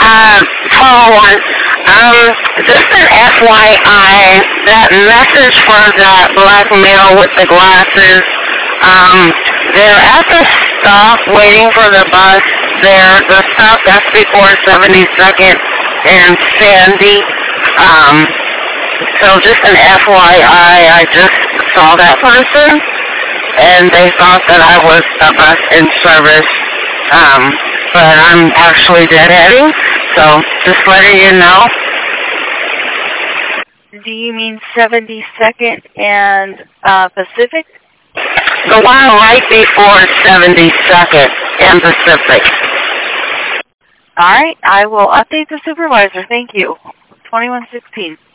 Call one. Just an FYI, that message for that black male with the glasses, they're at the stop waiting for the bus. The stop that's before 72nd and Sandy. So just an FYI, I just saw that person, and they thought that I was a bus in service, but I'm actually deadheading, so just letting you know. Do you mean 72nd and Pacific? The one right before 72nd and Pacific. All right, I will update the supervisor. Thank you. 2116.